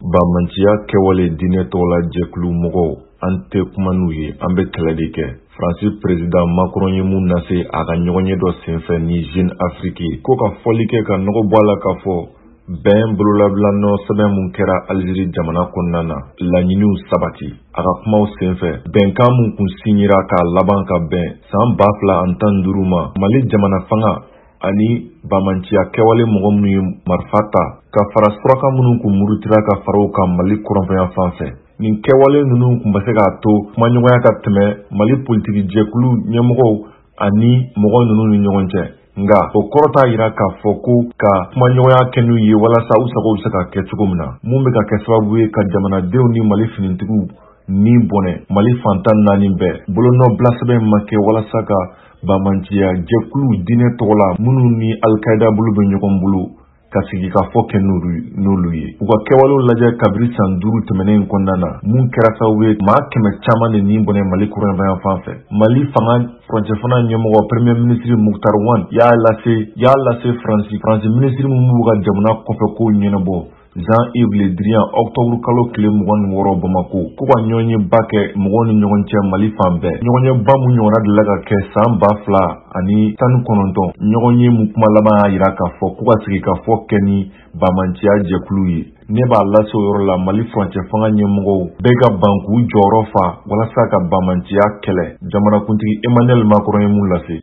Bamanciya kɛwale diinɛ tɔgɔla jɛkulu mɔgɔw an tɛ kuma n'u ye, an bɛ kɛlɛ de kɛ. Faransi président Macron ye mun lase a ka ɲɔgɔnye dɔ senfɛ ni Jeune Afrique ko ka fɔli kɛ ka nɔgɔ bɔ a la k'a fɔ bɛn bololabilanɔ sɛbɛn mun kɛra Algérie jamana kɔnɔna na laɲiniw sabati. A ka kumaw senfɛ bɛnkan mun kun signera k'a laban ka bɛn san 2015 ma Mali jamana fanga ani bamanciya kɛwale mɔgɔ minnu ye marifa ta ka fara suraka minnu kun murutira ka faraw kan Mali kɔrɔnfɛya fan fɛ. Nin kɛwale ninnu kun bɛ se k'a to kumaɲɔgɔnya ka tɛmɛ Mali politiki jɛkulu ɲɛmɔgɔw ani mɔgɔ ninnu ni ɲɔgɔn cɛ. Nga o kɔrɔ t'a yira k'a fɔ ko ka kumaɲɔgɔnya kɛ n'u ye walasa u sago bɛ se ka kɛ cogo min na. Mun bɛ ka kɛ sababu ye ka jamanadenw ni Mali finitigiw ni bɔnɛ Mali fantan 4 bɛɛ bolonɔ bila sɛbɛn ma kɛ walasa ka bamanciya jɛkulu diinɛ tɔgɔla minnu ni Al-Qaïda bolo bɛ ɲɔgɔn bolo ka sigi ka fɔ kɛ n'olu ye. U ka kɛwalew lajɛ kabiri san 5 tɛmɛnen kɔnɔna na mun kɛra sababu ye maa 100 caman de ni bɔnɛ Mali kɔrɔnfɛyan fan fɛ. Mali fanga furancɛ fana ɲɛmɔgɔ premier ministre Mokhtar Wan y'a lase Faransi ministre mun b'u ka jamana kɔfɛ ko ɲɛnabɔ Jean-Yves Le Drian octobre kalo tile 26 Bamako ko ka ɲɔgɔnyeba kɛ mɔgɔw ni ɲɔgɔn cɛ Mali fan bɛɛ. Ɲɔgɔnyeba mun ɲɔgɔnna delila ka kɛ san 2019 ɲɔgɔnye mun kuma laban y'a yira k'a fɔ ko ka sigi ka fɔ kɛ ni bamanciya jɛkulu ye. Ne b'a lase o yɔrɔ la Mali furancɛ fanga ɲɛmɔgɔw bɛɛ ka ban k'u jɔyɔrɔ fa walasa ka bamanciya kɛlɛ. Jamanakuntigi Emmanuel Macron ye mun lase.